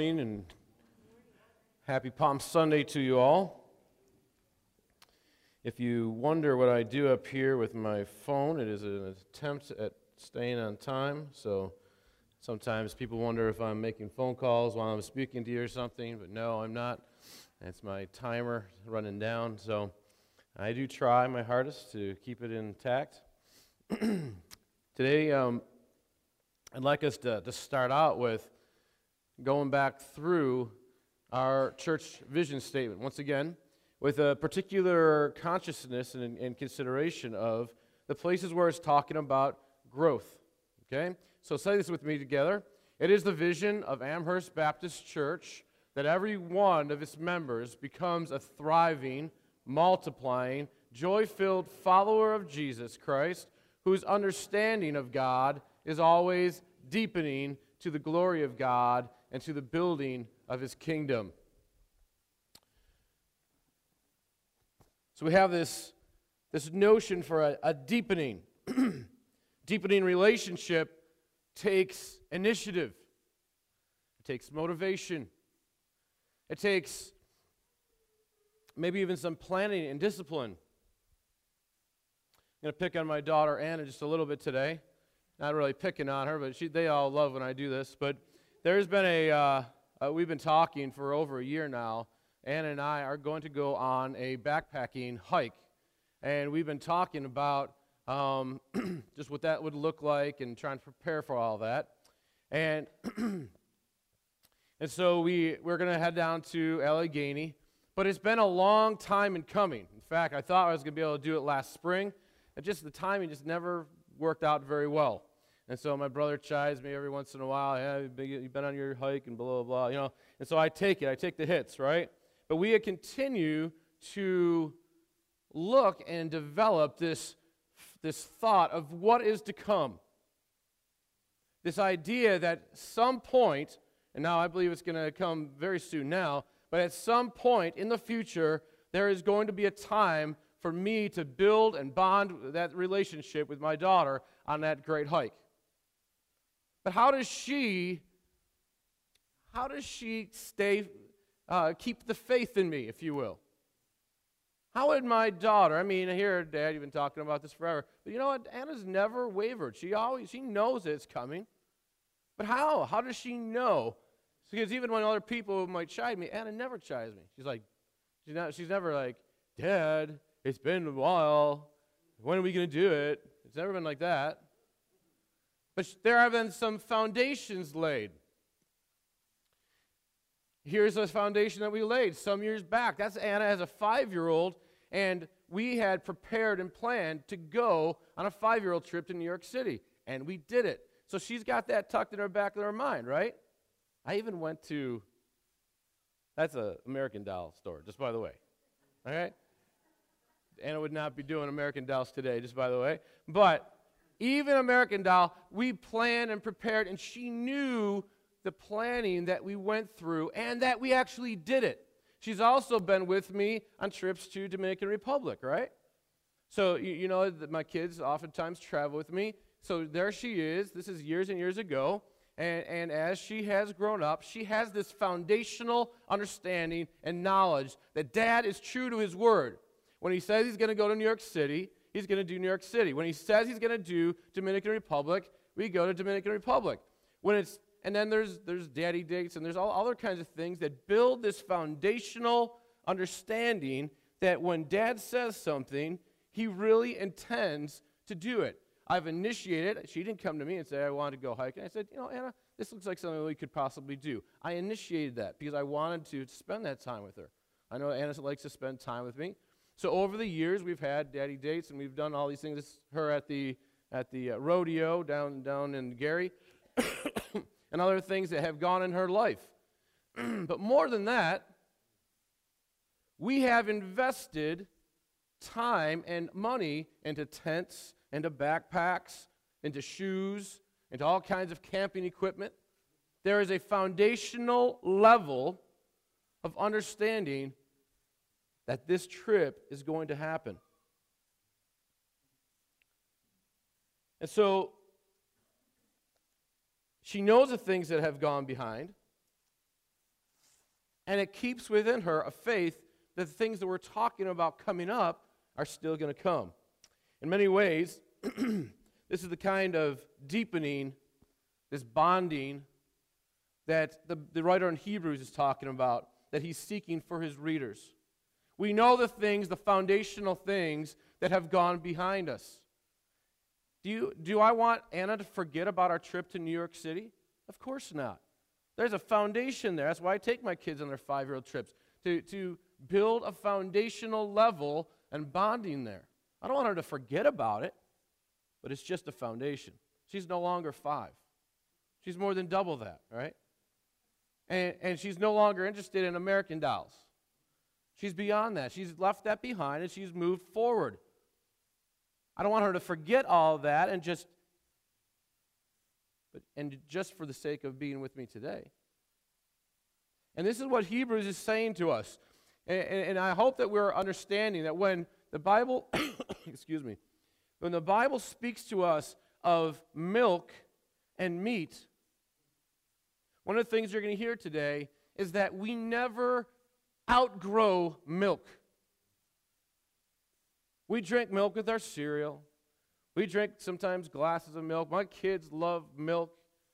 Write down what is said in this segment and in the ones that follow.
morning and happy Palm Sunday to you all. If you wonder what I do up here with my phone, it is an attempt at staying on time. So sometimes people wonder if I'm making phone calls while I'm speaking to you or something, but no, I'm not. It's my timer running down. So I do try my hardest to keep it intact. Today, I'd like us to start out with going back through our church vision statement once again with a particular consciousness and consideration of the places where it's talking about growth. Okay? So say this with me together. It is the vision of Amherst Baptist Church that every one of its members becomes a thriving, multiplying, joy-filled follower of Jesus Christ whose understanding of God is always deepening to the glory of God and to the building of His kingdom. So we have this notion for a deepening. Deepening relationship takes initiative. It takes motivation. It takes maybe even some planning and discipline. I'm going to pick on my daughter Anna just a little bit today. Not really picking on her, but they all love when I do this. But there's been we've been talking for over a year now. Anna and I are going to go on a backpacking hike. And we've been talking about just what that would look like and trying to prepare for all that. And and so we're going to head down to Allegheny. But it's been a long time in coming. In fact, I thought I was going to be able to do it last spring. And just the timing just never worked out very well. And so my brother chides me every once in a while, yeah, you've been on your hike and blah, blah, blah, And so I take the hits, right? But we continue to look and develop this thought of what is to come. This idea that some point, and now I believe it's going to come very soon now, but at some point in the future, there is going to be a time for me to build and bond that relationship with my daughter on that great hike. But how does she keep the faith in me, if you will? How would my daughter, I hear Dad, you've been talking about this forever, but you know what? Anna's never wavered. She knows it's coming. But how? How does she know? Because even when other people might chide me, Anna never chides me. She's never like, Dad, it's been a while. When are we going to do it? It's never been like that. But there have been some foundations laid. Here's a foundation that we laid some years back. That's Anna as a 5-year-old, and we had prepared and planned to go on a 5-year-old trip to New York City, and we did it. So she's got that tucked in her back of her mind, right? I even went to, that's an American Doll store, just by the way, all right? Anna would not be doing American Dolls today, just by the way. But even American Doll, we planned and prepared, and she knew the planning that we went through and that we actually did it. She's also been with me on trips to Dominican Republic, right? So, you know, my kids oftentimes travel with me. So there she is. This is years and years ago. And as she has grown up, she has this foundational understanding and knowledge that Dad is true to his word. When he says he's going to go to New York City, he's going to do New York City. When he says he's going to do Dominican Republic, we go to Dominican Republic. And then there's daddy dates, and there's all other kinds of things that build this foundational understanding that when Dad says something, he really intends to do it. I've initiated. She didn't come to me and say, I wanted to go hiking. I said, Anna, this looks like something we could possibly do. I initiated that because I wanted to spend that time with her. I know Anna likes to spend time with me. So over the years, we've had daddy dates, and we've done all these things. Her at the rodeo down in Gary, and other things that have gone in her life. But more than that, we have invested time and money into tents, into backpacks, into shoes, into all kinds of camping equipment. There is a foundational level of understanding that this trip is going to happen. And so she knows the things that have gone behind. And it keeps within her a faith that the things that we're talking about coming up are still going to come. In many ways, this is the kind of deepening, this bonding that the writer in Hebrews is talking about, that he's seeking for his readers. We know the things, the foundational things that have gone behind us. Do I want Anna to forget about our trip to New York City? Of course not. There's a foundation there. That's why I take my kids on their 5-year-old trips, to build a foundational level and bonding there. I don't want her to forget about it, but it's just a foundation. She's no longer 5. She's more than double that, right? And she's no longer interested in American dolls. She's beyond that. She's left that behind and she's moved forward. I don't want her to forget all of that and just for the sake of being with me today. And this is what Hebrews is saying to us. And I hope that we're understanding that when the Bible, when the Bible speaks to us of milk and meat, one of the things you're going to hear today is that we never outgrow milk. We drink milk with our cereal. We drink sometimes glasses of milk. My kids love milk,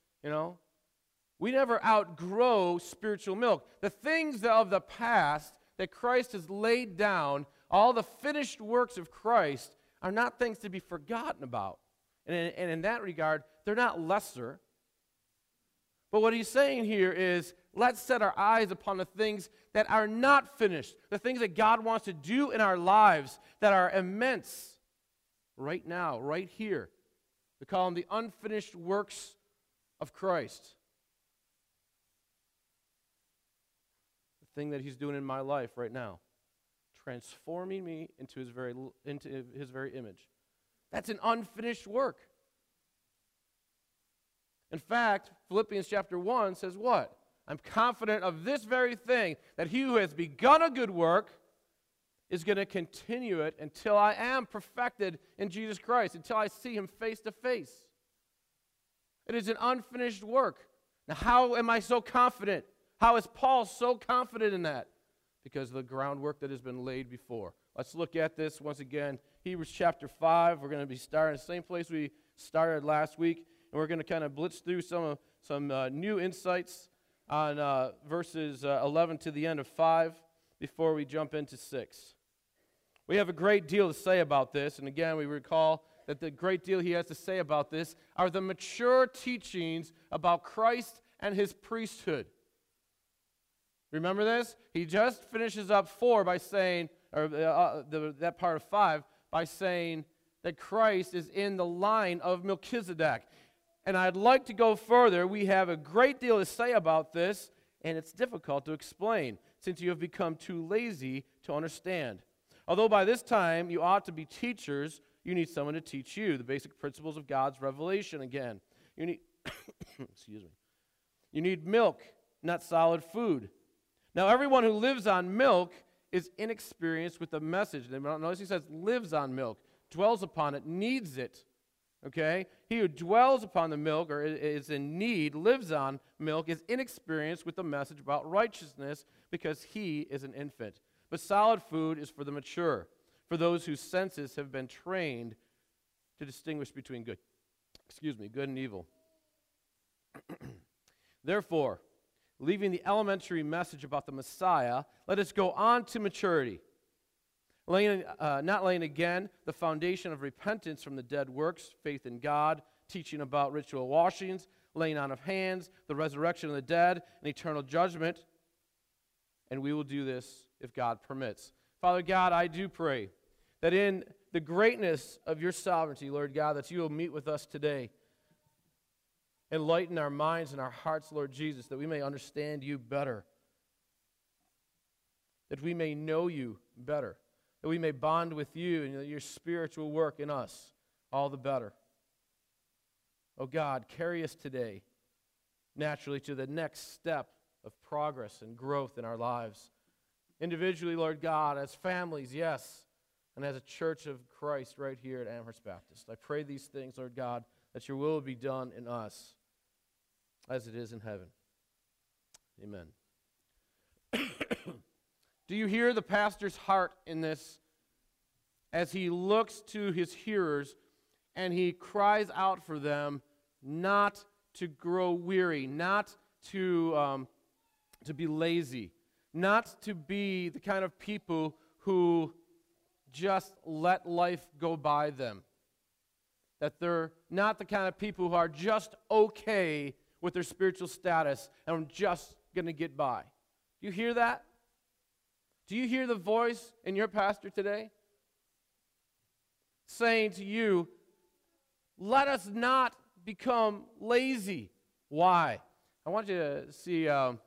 We never outgrow spiritual milk. The things of the past that Christ has laid down, all the finished works of Christ, are not things to be forgotten about. And in that regard, they're not lesser. But what he's saying here is, let's set our eyes upon the things that are not finished, the things that God wants to do in our lives that are immense right now, right here. We call them the unfinished works of Christ. The thing that he's doing in my life right now, transforming me into his very image. That's an unfinished work. In fact, Philippians chapter 1 says what? I'm confident of this very thing, that he who has begun a good work is going to continue it until I am perfected in Jesus Christ, until I see him face to face. It is an unfinished work. Now, how am I so confident? How is Paul so confident in that? Because of the groundwork that has been laid before. Let's look at this once again. Hebrews chapter 5. We're going to be starting the same place we started last week. And we're going to kind of blitz through some new insights on verses 11 to the end of 5 before we jump into 6. We have a great deal to say about this. And again, we recall that the great deal he has to say about this are the mature teachings about Christ and his priesthood. Remember this? He just finishes up 4 by saying, or that part of 5, by saying that Christ is in the line of Melchizedek. And I'd like to go further. We have a great deal to say about this, and it's difficult to explain since you have become too lazy to understand. Although by this time you ought to be teachers, you need someone to teach you the basic principles of God's revelation again. You need, You need milk, not solid food. Now everyone who lives on milk is inexperienced with the message. Notice he says lives on milk, dwells upon it, needs it. Okay? He who dwells upon the milk or is in need, lives on milk, is inexperienced with the message about righteousness because he is an infant. But solid food is for the mature, for those whose senses have been trained to distinguish between good and evil. Therefore, leaving the elementary message about the Messiah, let us go on to maturity. Not laying again the foundation of repentance from the dead works, faith in God, teaching about ritual washings, laying on of hands, the resurrection of the dead, and eternal judgment. And we will do this if God permits. Father God, I do pray that in the greatness of your sovereignty, Lord God, that you will meet with us today. Enlighten our minds and our hearts, Lord Jesus, that we may understand you better, that we may know you better, that we may bond with you and that your spiritual work in us all the better. Oh God, carry us today naturally to the next step of progress and growth in our lives. Individually, Lord God, as families, yes, and as a church of Christ right here at Amherst Baptist. I pray these things, Lord God, that your will be done in us as it is in heaven. Amen. Do you hear the pastor's heart in this as he looks to his hearers and he cries out for them not to grow weary, not to be lazy, not to be the kind of people who just let life go by them, that they're not the kind of people who are just okay with their spiritual status and are just going to get by. Do you hear that? Do you hear the voice in your pastor today saying to you, let us not become lazy? Why? I want you to see,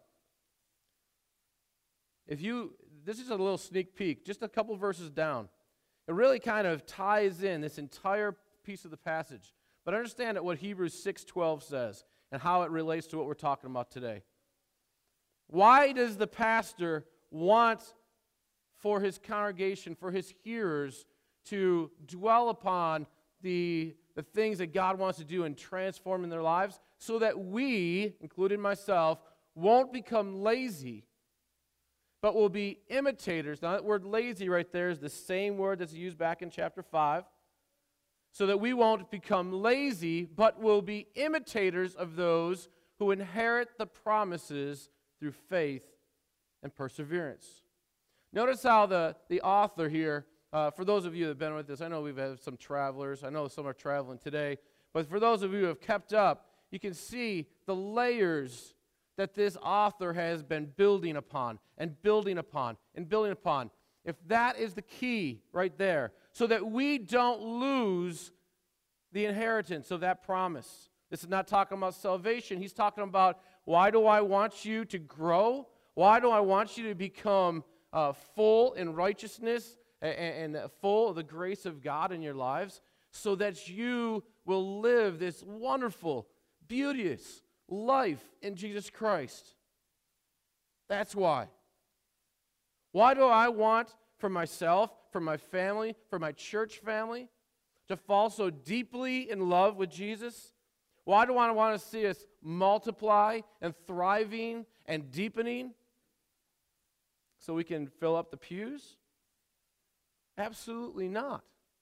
this is a little sneak peek, just a couple verses down. It really kind of ties in this entire piece of the passage. But understand what Hebrews 6:12 says and how it relates to what we're talking about today. Why does the pastor want for his congregation, for his hearers, to dwell upon the things that God wants to do and transform in their lives, so that we, including myself, won't become lazy, but will be imitators? Now, that word lazy right there is the same word that's used back in chapter 5. So that we won't become lazy, but will be imitators of those who inherit the promises through faith and perseverance. Notice how the author here, for those of you that have been with us, I know we've had some travelers, I know some are traveling today, but for those of you who have kept up, you can see the layers that this author has been building upon and building upon and building upon. If that is the key right there, so that we don't lose the inheritance of that promise. This is not talking about salvation. He's talking about, why do I want you to grow? Why do I want you to become full in righteousness and full of the grace of God in your lives, so that you will live this wonderful, beauteous life in Jesus Christ? That's why. Why do I want for myself, for my family, for my church family, to fall so deeply in love with Jesus? Why do I want to see us multiply and thriving and deepening? So we can fill up the pews? Absolutely not.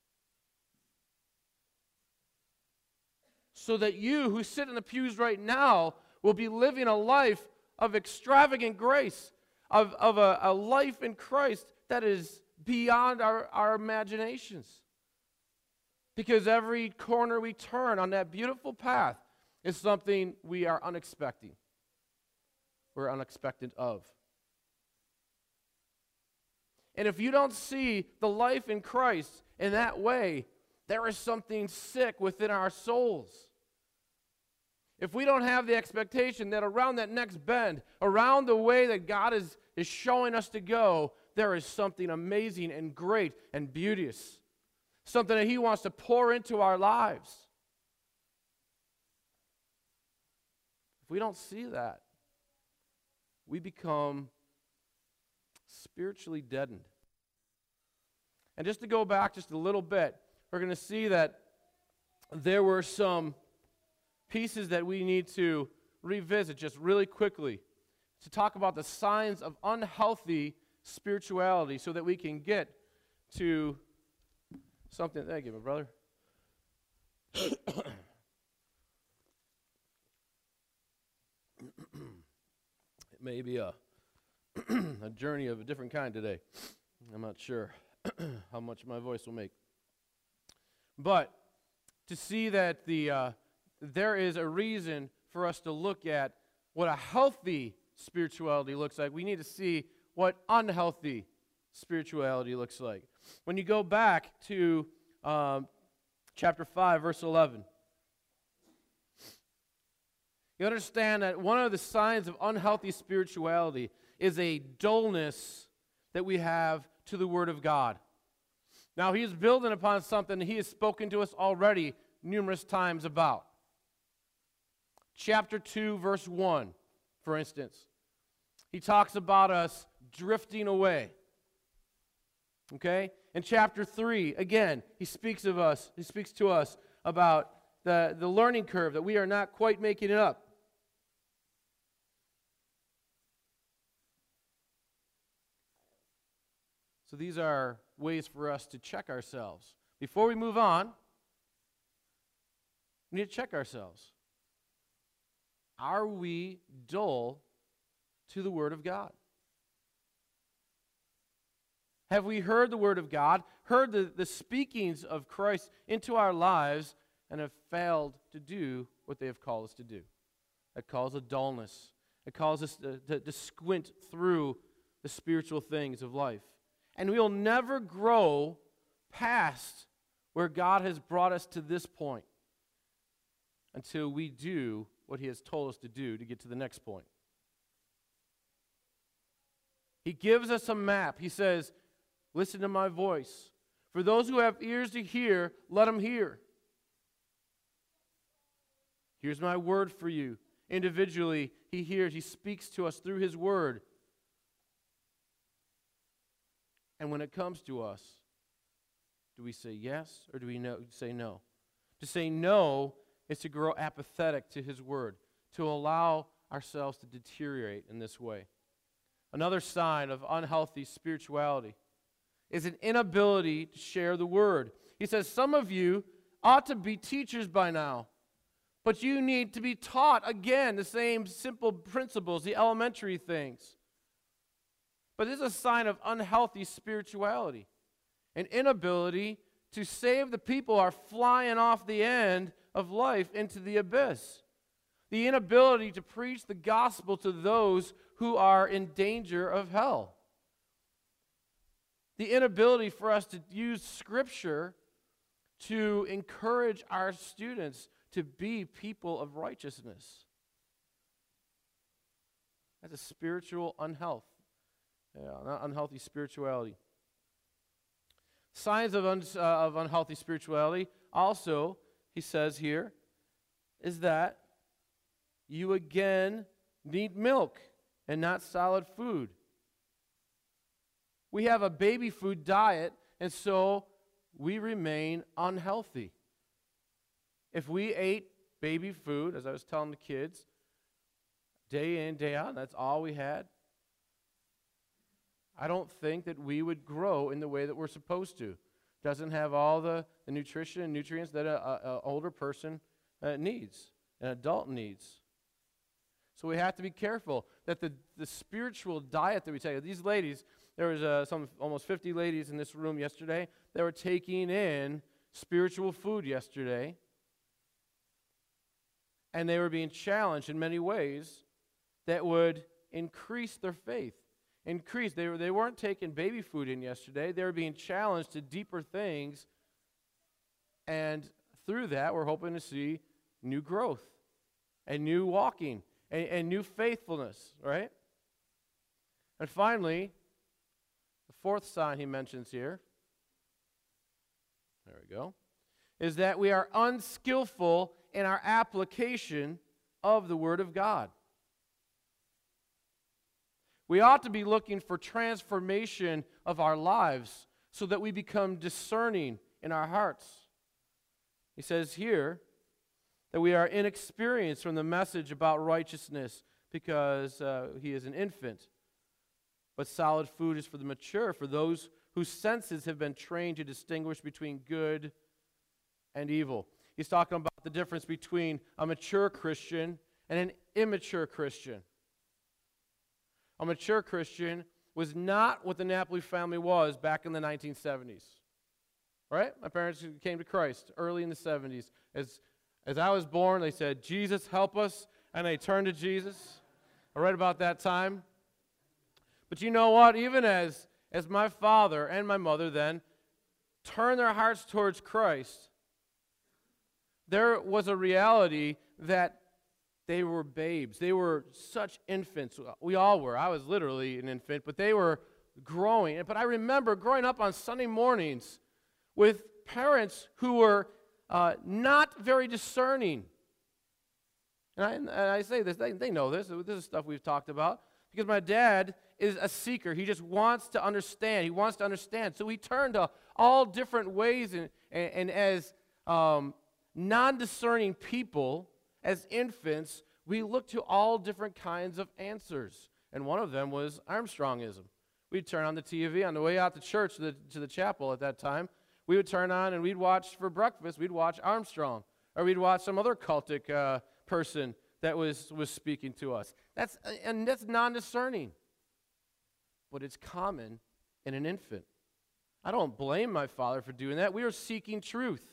So that you who sit in the pews right now will be living a life of extravagant grace, of a life in Christ that is beyond our imaginations. Because every corner we turn on that beautiful path is something we are unexpecting. We're unexpected of. And if you don't see the life in Christ in that way, there is something sick within our souls. If we don't have the expectation that around that next bend, around the way that God is showing us to go, there is something amazing and great and beauteous. Something that He wants to pour into our lives. If we don't see that, we become spiritually deadened. And just to go back just a little bit, we're going to see that there were some pieces that we need to revisit just really quickly to talk about the signs of unhealthy spirituality so that we can get to something. Thank you, my brother. It may be a journey of a different kind today. I'm not sure how much my voice will make. But to see that there is a reason for us to look at what a healthy spirituality looks like, we need to see what unhealthy spirituality looks like. When you go back to chapter 5, verse 11, you understand that one of the signs of unhealthy spirituality is a dullness that we have to the Word of God. Now, he is building upon something he has spoken to us already numerous times about. Chapter 2, verse 1, for instance. He talks about us drifting away. Okay? In chapter 3, again, he speaks to us about the learning curve, that we are not quite making it up. So these are ways for us to check ourselves. Before we move on, we need to check ourselves. Are we dull to the Word of God? Have we heard the Word of God, heard the speakings of Christ into our lives, and have failed to do what they have called us to do? That calls a dullness. It calls us to squint through the spiritual things of life. And we will never grow past where God has brought us to this point until we do what He has told us to do to get to the next point. He gives us a map. He says, listen to my voice. For those who have ears to hear, let them hear. Here's my word for you. Individually, He hears, He speaks to us through His word. And when it comes to us, do we say yes or do we say no? To say no is to grow apathetic to His word, to allow ourselves to deteriorate in this way. Another sign of unhealthy spirituality is an inability to share the word. He says, some of you ought to be teachers by now, but you need to be taught again the same simple principles, the elementary things. But this is a sign of unhealthy spirituality, an inability to save the people who are flying off the end of life into the abyss. The inability to preach the gospel to those who are in danger of hell. The inability for us to use Scripture to encourage our students to be people of righteousness. That's a spiritual unhealth. Unhealthy spirituality. Signs of unhealthy spirituality also, he says here, is that you again need milk and not solid food. We have a baby food diet, and so we remain unhealthy. If we ate baby food, as I was telling the kids, day in, day out, that's all we had, I don't think that we would grow in the way that we're supposed to. Doesn't have all the nutrition and nutrients that an older person needs, an adult needs. So we have to be careful that the spiritual diet that we take, these ladies, there was almost 50 ladies in this room yesterday that were taking in spiritual food yesterday, and they were being challenged in many ways that would increase their faith. They weren't taking baby food in yesterday. They were being challenged to deeper things, and through that, we're hoping to see new growth and new walking and new faithfulness, right? And finally, the fourth sign he mentions here, there we go, is that we are unskillful in our application of the Word of God. We ought to be looking for transformation of our lives so that we become discerning in our hearts. He says here that we are inexperienced from the message about righteousness because he is an infant. But solid food is for the mature, for those whose senses have been trained to distinguish between good and evil. He's talking about the difference between a mature Christian and an immature Christian. A mature Christian was not what the Napoli family was back in the 1970s. Right? My parents came to Christ early in the 70s. As I was born, they said, Jesus, help us, and they turned to Jesus. Right about that time. But you know what? Even as my father and my mother then turned their hearts towards Christ, there was a reality that they were babes. They were such infants. We all were. I was literally an infant, but they were growing. But I remember growing up on Sunday mornings with parents who were not very discerning. And I say this, they know this. This is stuff we've talked about. Because my dad is a seeker. He just wants to understand. He wants to understand. So we turned to all different ways, and as non-discerning people, as infants, we looked to all different kinds of answers. And one of them was Armstrongism. We'd turn on the TV on the way out to church, to the chapel at that time. We would turn on and we'd watch for breakfast. We'd watch Armstrong, or we'd watch some other cultic person that was speaking to us. That's non-discerning, but it's common in an infant. I don't blame my father for doing that. We are seeking truth.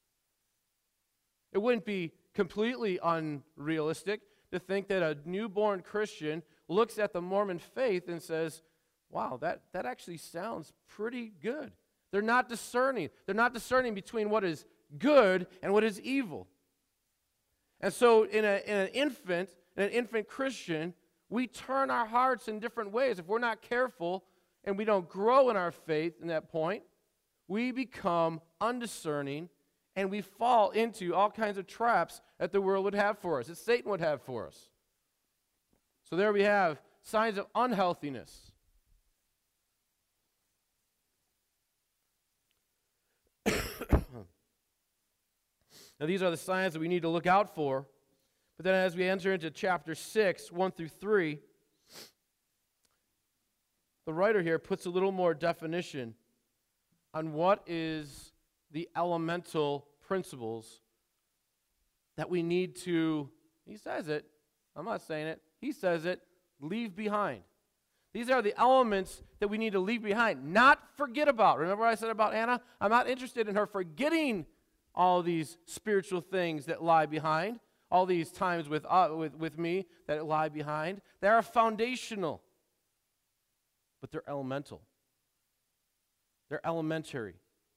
It wouldn't be completely unrealistic to think that a newborn Christian looks at the Mormon faith and says, wow, that actually sounds pretty good. They're not discerning. They're not discerning between what is good and what is evil. And so in an infant Christian, we turn our hearts in different ways. If we're not careful and we don't grow in our faith in that point, we become undiscerning and we fall into all kinds of traps that the world would have for us, that Satan would have for us. So there we have signs of unhealthiness. Now, these are the signs that we need to look out for. But then as we enter into chapter 6, 1 through 3, the writer here puts a little more definition on what is the elemental principles that we need to, he says it, I'm not saying it, he says it, leave behind. These are the elements that we need to leave behind, not forget about. Remember what I said about Anna? I'm not interested in her forgetting all these spiritual things that lie behind, all these times with me that lie behind. They are foundational, but they're elemental. They're elementary.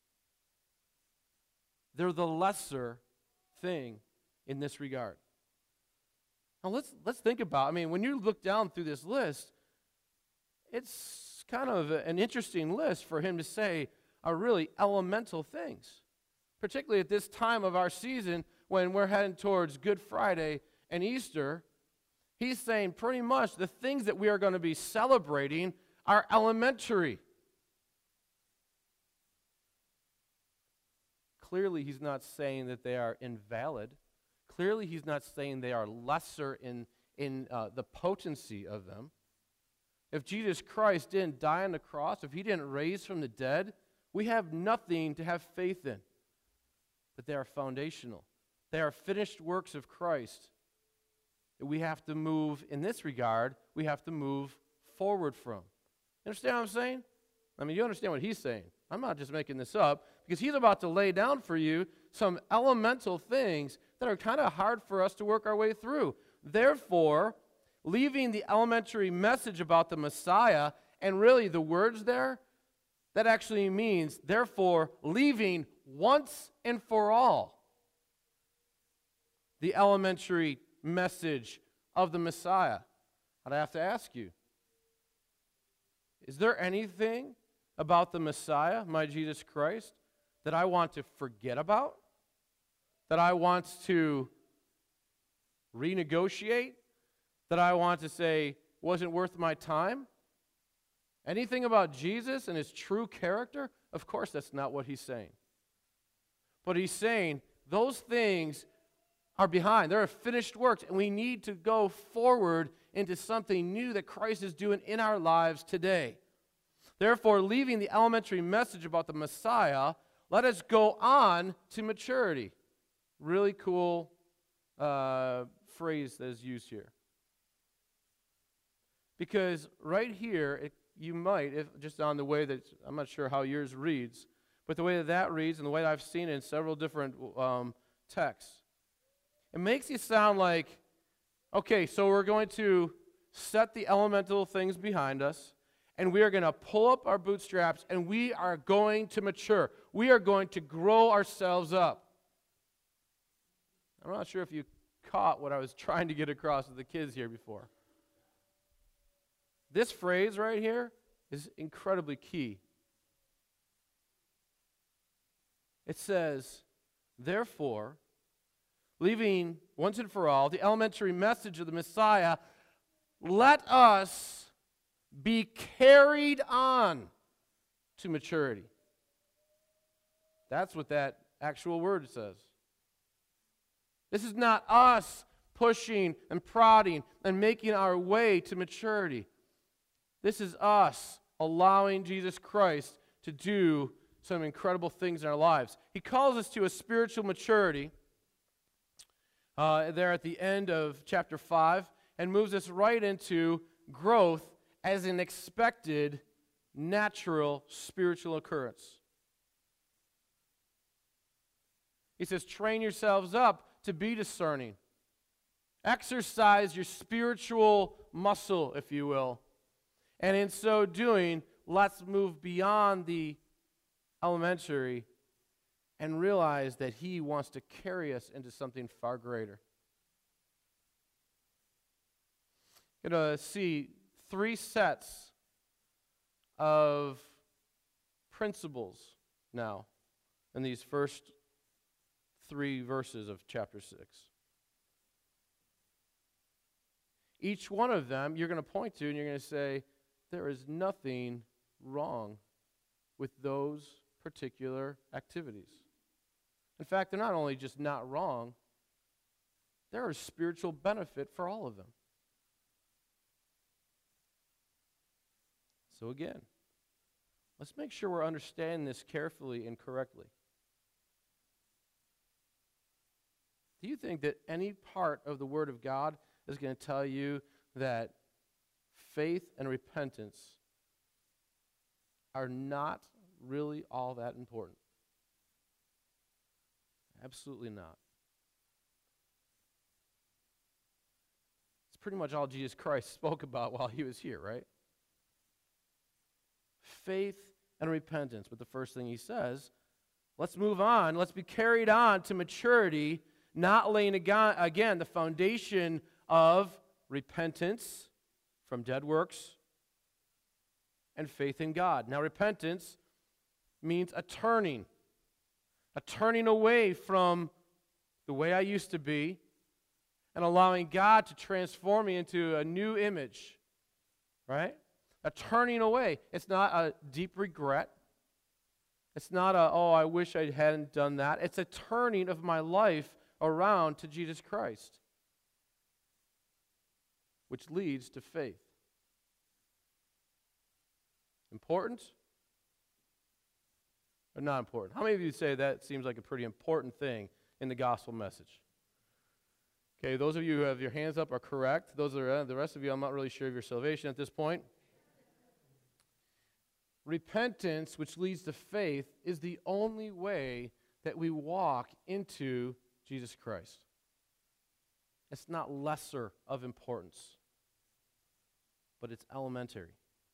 They're the lesser thing in this regard. Now let's think about, when you look down through this list, it's kind of an interesting list for him to say are really elemental things, particularly at this time of our season when we're heading towards Good Friday and Easter. He's saying pretty much the things that we are going to be celebrating are elementary. Clearly, he's not saying that they are invalid. Clearly, he's not saying they are lesser in the potency of them. If Jesus Christ didn't die on the cross, if he didn't raise from the dead, we have nothing to have faith in. But they are foundational. They are finished works of Christ. We have to move, in this regard, we have to move forward from. You understand what I'm saying? You understand what he's saying. I'm not just making this up, because he's about to lay down for you some elemental things that are kind of hard for us to work our way through. Therefore, leaving the elementary message about the Messiah, and really the words there, that actually means, therefore, leaving once and for all the elementary message of the Messiah. I'd have to ask you, is there anything about the Messiah, my Jesus Christ, that I want to forget about? That I want to renegotiate? That I want to say wasn't worth my time? Anything about Jesus and his true character? Of course, that's not what he's saying. But he's saying those things are behind. They're finished works, and we need to go forward into something new that Christ is doing in our lives today. Therefore, leaving the elementary message about the Messiah, let us go on to maturity. Really cool phrase that is used here. Because right here, you might, just on the way that, I'm not sure how yours reads, but the way that reads and the way that I've seen it in several different texts, it makes you sound like, okay, so we're going to set the elemental things behind us, and we are going to pull up our bootstraps, and we are going to mature. We are going to grow ourselves up. I'm not sure if you caught what I was trying to get across to the kids here before. This phrase right here is incredibly key. It says, therefore, leaving once and for all the elementary message of the Messiah, let us be carried on to maturity. That's what that actual word says. This is not us pushing and prodding and making our way to maturity. This is us allowing Jesus Christ to do some incredible things in our lives. He calls us to a spiritual maturity there at the end of chapter 5 and moves us right into growth as an expected, natural, spiritual occurrence. He says, train yourselves up to be discerning. Exercise your spiritual muscle, if you will. And in so doing, let's move beyond the elementary and realize that He wants to carry us into something far greater. You're going to see 3 sets of principles now in these first 3 verses of chapter 6. Each one of them you're going to point to and you're going to say, there is nothing wrong with those particular activities. In fact, they're not only just not wrong, there is spiritual benefit for all of them. So again, let's make sure we're understanding this carefully and correctly. Do you think that any part of the Word of God is going to tell you that faith and repentance are not really all that important? Absolutely not. It's pretty much all Jesus Christ spoke about while He was here, right? Faith and repentance. But the first thing He says, let's move on. Let's be carried on to maturity, not laying again the foundation of repentance from dead works and faith in God. Now, repentance means a turning away from the way I used to be and allowing God to transform me into a new image, right? A turning away. It's not a deep regret. It's not a, oh, I wish I hadn't done that. It's a turning of my life around to Jesus Christ, which leads to faith. Important or not important? How many of you say that seems like a pretty important thing in the gospel message? Okay, those of you who have your hands up are correct. Those are the rest of you, I'm not really sure of your salvation at this point. Repentance, which leads to faith, is the only way that we walk into Jesus Christ. It's not lesser of importance, but it's elementary.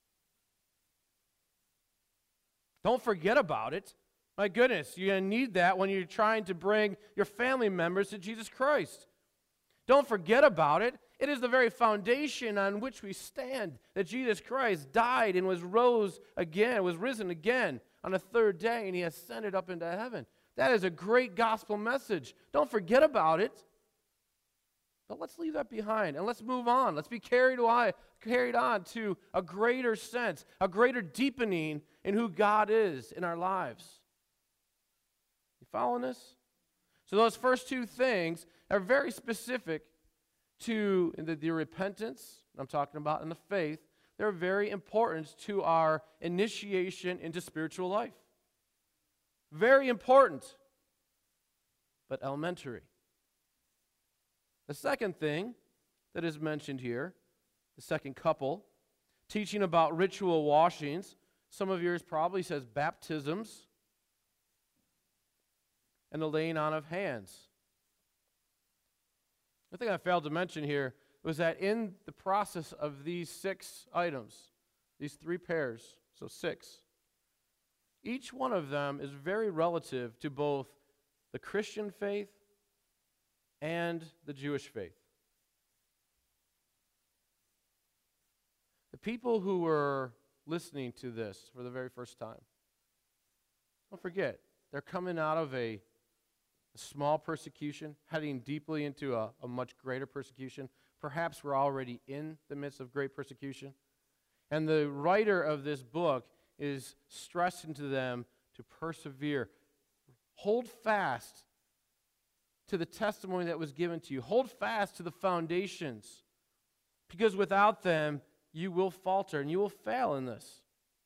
Don't forget about it. My goodness, you're going to need that when you're trying to bring your family members to Jesus Christ. Don't forget about it. It is the very foundation on which we stand, that Jesus Christ died and was risen again on the 3rd day, and He ascended up into heaven. That is a great gospel message. Don't forget about it. But let's leave that behind and let's move on. Let's be carried on to a greater sense, a greater deepening in who God is in our lives. You following this? So those first 2 things are very specific to the repentance I'm talking about and the faith. They're very important to our initiation into spiritual life. Very important, but elementary. The second thing that is mentioned here, the second couple, teaching about ritual washings. Some of yours probably says baptisms and the laying on of hands. The thing I failed to mention here was that in the process of these 6 items, these 3 pairs, so 6, each one of them is very relative to both the Christian faith and the Jewish faith. The people who were listening to this for the very first time, don't forget, they're coming out of a small persecution, heading deeply into a much greater persecution. Perhaps we're already in the midst of great persecution. And the writer of this book is stressing to them to persevere. Hold fast to the testimony that was given to you. Hold fast to the foundations, because without them, you will falter and you will fail in this.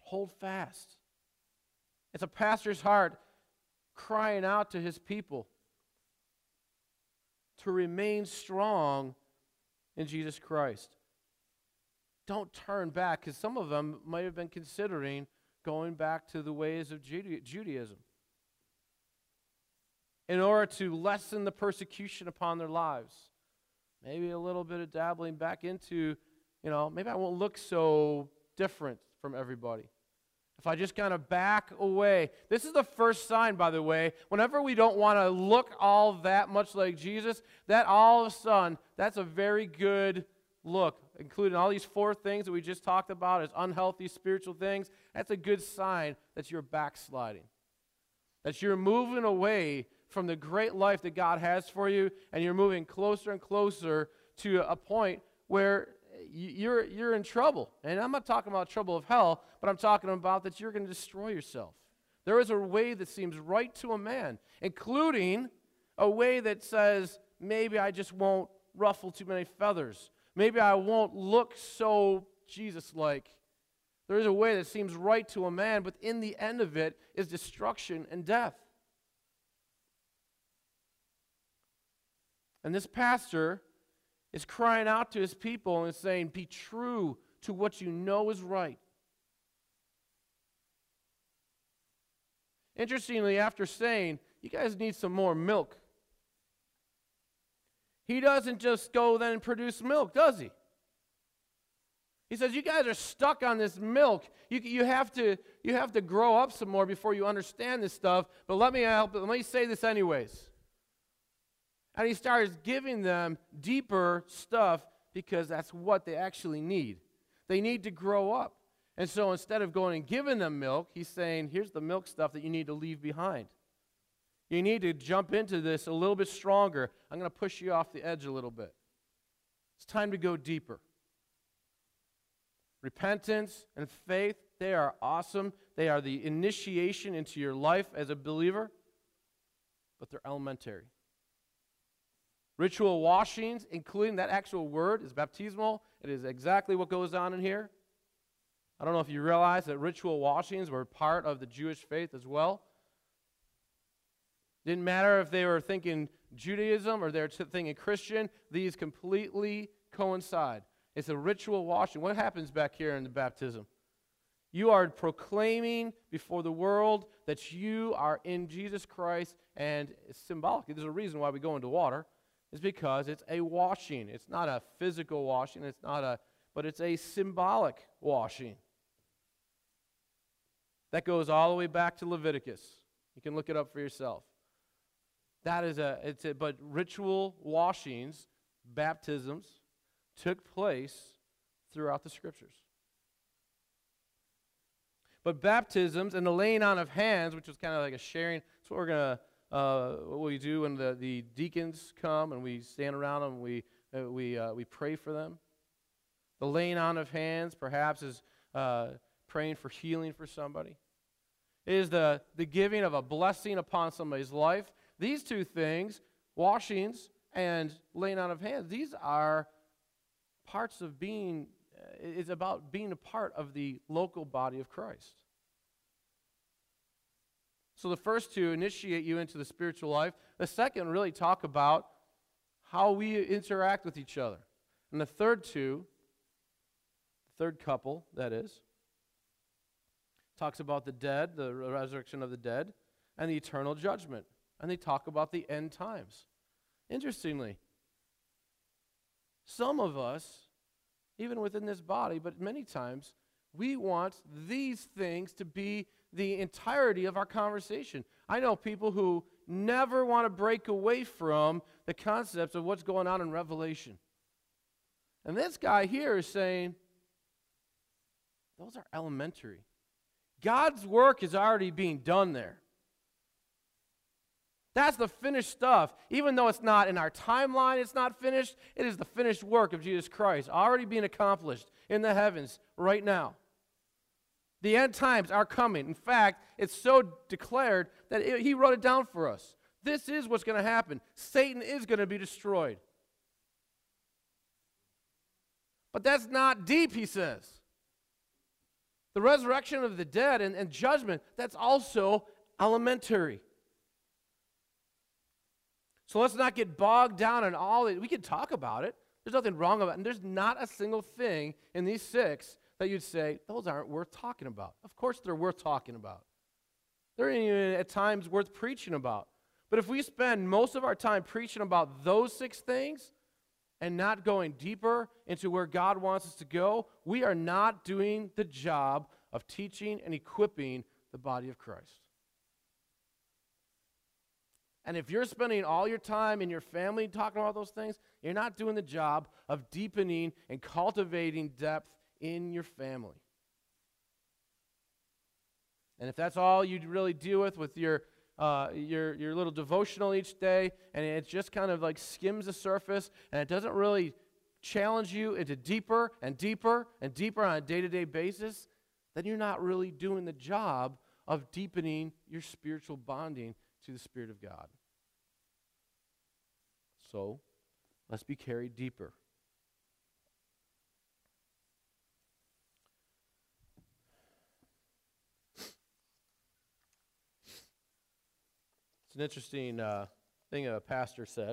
hold fast. It's a pastor's heart crying out to his people to remain strong in Jesus Christ. Don't turn back, because some of them might have been considering going back to the ways of Judaism in order to lessen the persecution upon their lives. Maybe a little bit of dabbling back into, maybe I won't look so different from everybody. If I just kind of back away. This is the first sign, by the way, whenever we don't want to look all that much like Jesus, that all of a sudden, that's a very good look, including all these 4 things that we just talked about as unhealthy spiritual things. That's a good sign that you're backsliding, that you're moving away from the great life that God has for you, and you're moving closer and closer to a point where you're in trouble. And I'm not talking about trouble of hell, but I'm talking about that you're going to destroy yourself. There is a way that seems right to a man, including a way that says, maybe I just won't ruffle too many feathers. Maybe I won't look so Jesus-like. There is a way that seems right to a man, but in the end of it is destruction and death. And this pastor is crying out to his people and saying, be true to what you know is right. Interestingly, after saying, you guys need some more milk, he doesn't just go then and produce milk, does he? He says, you guys are stuck on this milk. You have to grow up some more before you understand this stuff, but let me say this anyways. And he starts giving them deeper stuff because that's what they actually need. They need to grow up. And so instead of going and giving them milk, he's saying, here's the milk stuff that you need to leave behind. You need to jump into this a little bit stronger. I'm going to push you off the edge a little bit. It's time to go deeper. Repentance and faith, they are awesome. They are the initiation into your life as a believer, but they're elementary. Ritual washings, including that actual word, is baptismal. It is exactly what goes on in here. I don't know if you realize that ritual washings were part of the Jewish faith as well. Didn't matter if they were thinking Judaism or they were thinking Christian. These completely coincide. It's a ritual washing. What happens back here in the baptism? You are proclaiming before the world that you are in Jesus Christ, and it's symbolic. There's a reason why we go into water. It's because it's a washing. It's not a physical washing. But it's a symbolic washing. That goes all the way back to Leviticus. You can look it up for yourself. But ritual washings, baptisms, took place throughout the Scriptures. But baptisms and the laying on of hands, which was kind of like a sharing, that's what we do when the deacons come and we stand around them and we pray for them. The laying on of hands perhaps is praying for healing for somebody. It is the giving of a blessing upon somebody's life. These 2 things, washings and laying on of hands, these are parts of being, it's about being a part of the local body of Christ. So the first 2 initiate you into the spiritual life. The second really talk about how we interact with each other. And the third 2, the third couple, that is, talks about the dead, the resurrection of the dead, and the eternal judgment. And they talk about the end times. Interestingly, some of us, even within this body, but many times, we want these things to be the entirety of our conversation. I know people who never want to break away from the concepts of what's going on in Revelation. And this guy here is saying, those are elementary. God's work is already being done there. That's the finished stuff. Even though it's not in our timeline, it's not finished, it is the finished work of Jesus Christ, already being accomplished in the heavens right now. The end times are coming. In fact, it's so declared that he wrote it down for us. This is what's going to happen. Satan is going to be destroyed. But that's not deep, he says. The resurrection of the dead and judgment, that's also elementary. So let's not get bogged down in all that. We can talk about it. There's nothing wrong about it. And there's not a single thing in these 6 that you'd say, those aren't worth talking about. Of course they're worth talking about. They're even at times worth preaching about. But if we spend most of our time preaching about those 6 things and not going deeper into where God wants us to go, we are not doing the job of teaching and equipping the body of Christ. And if you're spending all your time in your family talking about those things, you're not doing the job of deepening and cultivating depth in your family. And if that's all you really deal with your little devotional each day, and it just kind of like skims the surface, and it doesn't really challenge you into deeper and deeper and deeper on a day-to-day basis, then you're not really doing the job of deepening your spiritual bonding to the Spirit of God. So, let's be carried deeper. It's an interesting thing a pastor said.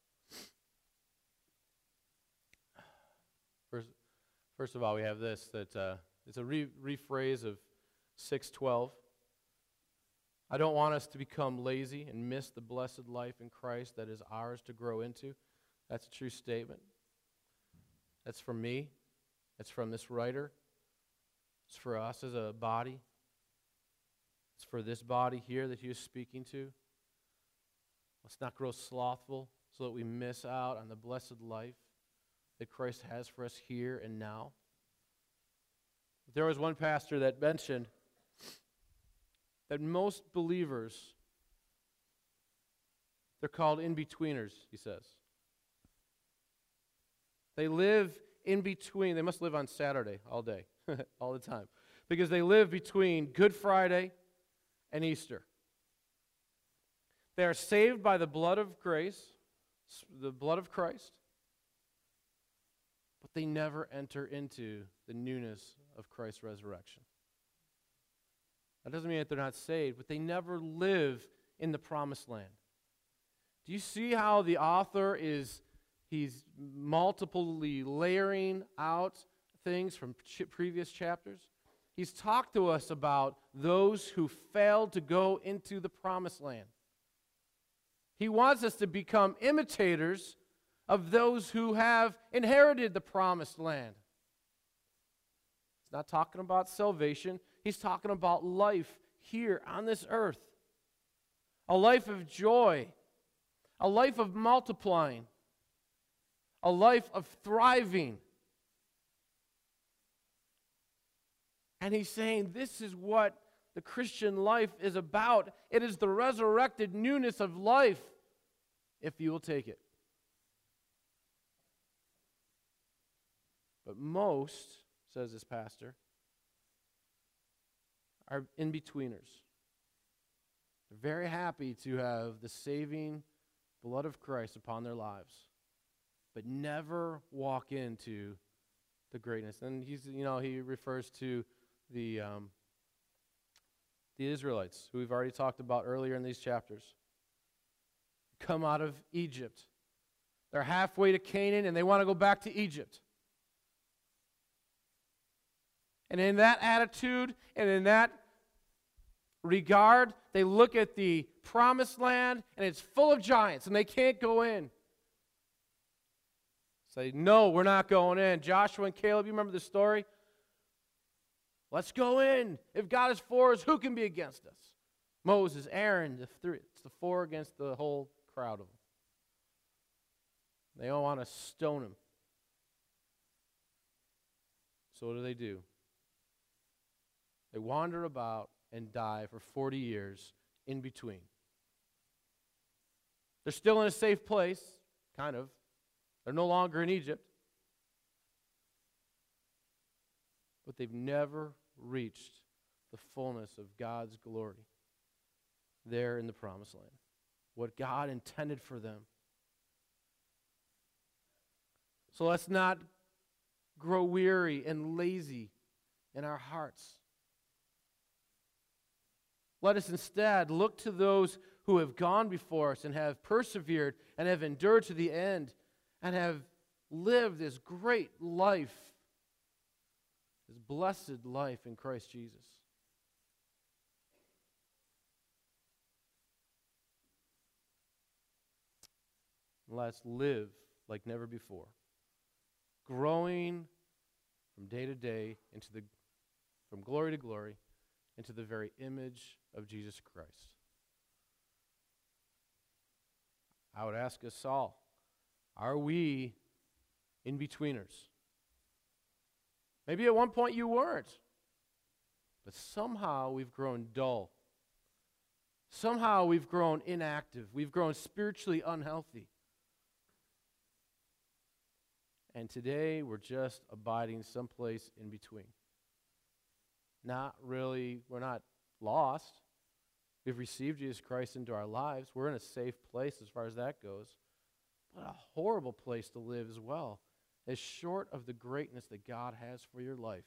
First of all, we have this, that it's a rephrase of 6:12. I don't want us to become lazy and miss the blessed life in Christ that is ours to grow into. That's a true statement. That's from me. That's from this writer. It's for us as a body. It's for this body here that he was speaking to. Let's not grow slothful so that we miss out on the blessed life that Christ has for us here and now. There was one pastor that mentioned that most believers, they're called in-betweeners, he says. They live in between. They must live on Saturday all day, all the time, because they live between Good Friday and Easter. They are saved by the blood of grace, the blood of Christ, but they never enter into the newness of Christ's resurrection. That doesn't mean that they're not saved, but they never live in the promised land. Do you see how the author he's multiply layering out things from previous chapters? He's talked to us about those who failed to go into the promised land. He wants us to become imitators of those who have inherited the promised land. He's not talking about salvation. He's talking about life here on this earth. A life of joy. A life of multiplying. A life of thriving. And he's saying this is what the Christian life is about. It is the resurrected newness of life, if you will take it. But most, says this pastor, are in-betweeners. They're very happy to have the saving blood of Christ upon their lives, but never walk into the greatness. And he refers to the Israelites, who we've already talked about earlier in these chapters. Come out of Egypt. They're halfway to Canaan, and they want to go back to Egypt. And in that attitude and in that regard, they look at the promised land, and it's full of giants, and they can't go in. Say, no, we're not going in. Joshua and Caleb, you remember the story? Let's go in. If God is for us, who can be against us? Moses, Aaron, it's the 4 against the whole crowd of them. They all want to stone him. So what do? They wander about and die for 40 years in between. They're still in a safe place, kind of. They're no longer in Egypt. But they've never reached the fullness of God's glory there in the promised land. What God intended for them. So let's not grow weary and lazy in our hearts. Let us instead look to those who have gone before us and have persevered and have endured to the end and have lived this great life, this blessed life in Christ Jesus. Let's live like never before, growing from day to day from glory to glory into the very image of Jesus Christ. I would ask us all, are we in-betweeners? Maybe at one point you weren't, but somehow we've grown dull. Somehow we've grown inactive. We've grown spiritually unhealthy. And today we're just abiding someplace in between. We're not lost. We've received Jesus Christ into our lives. We're in a safe place as far as that goes. But a horrible place to live as well, as short of the greatness that God has for your life.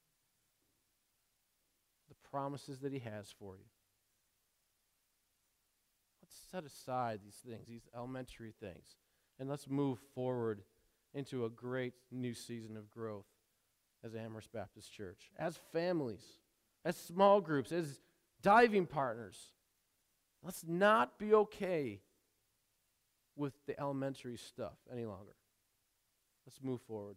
The promises that He has for you. Let's set aside these things, these elementary things, and let's move forward into a great new season of growth as Amherst Baptist Church, as families, as small groups, as diving partners. Let's not be okay with the elementary stuff any longer. Let's move forward.